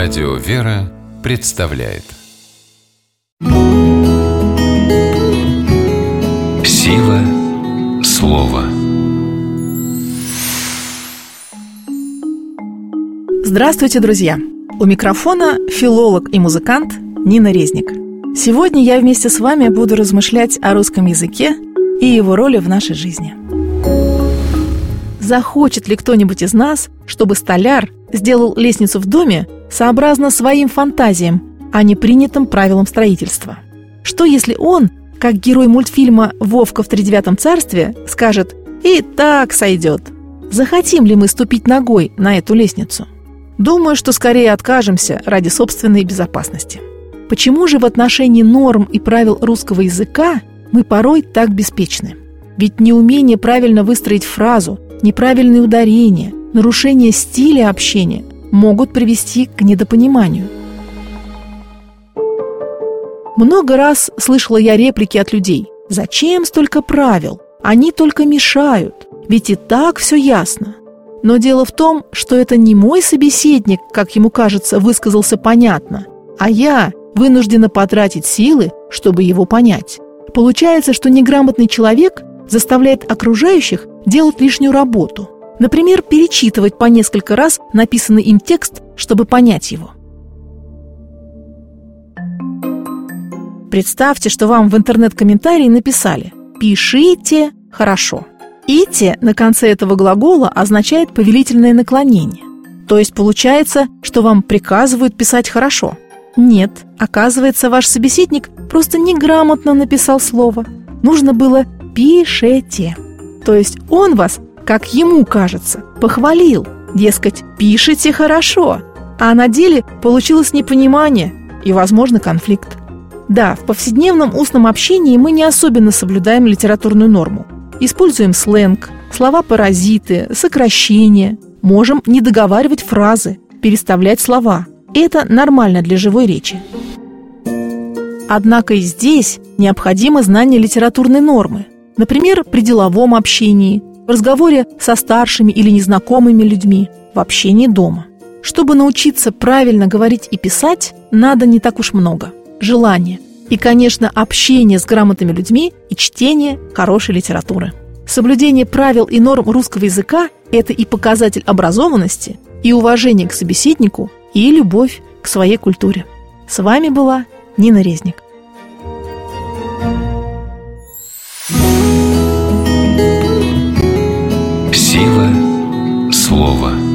Радио «Вера» представляет Сила слова. Здравствуйте, друзья! У микрофона филолог и музыкант Нина Резник. Сегодня я вместе с вами буду размышлять о русском языке и его роли в нашей жизни. Захочет ли кто-нибудь из нас, чтобы столяр сделал лестницу в доме сообразно своим фантазиям, а не принятым правилам строительства? Что если он, как герой мультфильма «Вовка в тридевятом царстве», скажет «И так сойдет»? Захотим ли мы ступить ногой на эту лестницу? Думаю, что скорее откажемся ради собственной безопасности. Почему же в отношении норм и правил русского языка мы порой так беспечны? Ведь неумение правильно выстроить фразу, неправильные ударения, нарушение стиля общения могут привести к недопониманию. Много раз слышала я реплики от людей: «Зачем столько правил? Они только мешают, ведь и так все ясно». Но дело в том, что это не мой собеседник, как ему кажется, высказался понятно, а я вынуждена потратить силы, чтобы его понять. Получается, что неграмотный человек заставляет окружающих делать лишнюю работу. Например, перечитывать по несколько раз написанный им текст, чтобы понять его. Представьте, что вам в интернет-комментарии написали: «Пишите хорошо». «Ите» на конце этого глагола означает повелительное наклонение. То есть получается, что вам приказывают писать хорошо. Нет, оказывается, ваш собеседник просто неграмотно написал слово. Нужно было «пишете». То есть он вас, как ему кажется, похвалил. Дескать, пишете хорошо. А на деле получилось непонимание и, возможно, конфликт. Да, в повседневном устном общении мы не особенно соблюдаем литературную норму. Используем сленг, слова-паразиты, сокращения. Можем не договаривать фразы, переставлять слова. Это нормально для живой речи. Однако и здесь необходимо знание литературной нормы. Например, при деловом общении, в разговоре со старшими или незнакомыми людьми, в общении дома. Чтобы научиться правильно говорить и писать, надо не так уж много. Желание. И, конечно, общение с грамотными людьми и чтение хорошей литературы. Соблюдение правил и норм русского языка – это и показатель образованности, и уважение к собеседнику, и любовь к своей культуре. С вами была Нина Резник. Сила слова.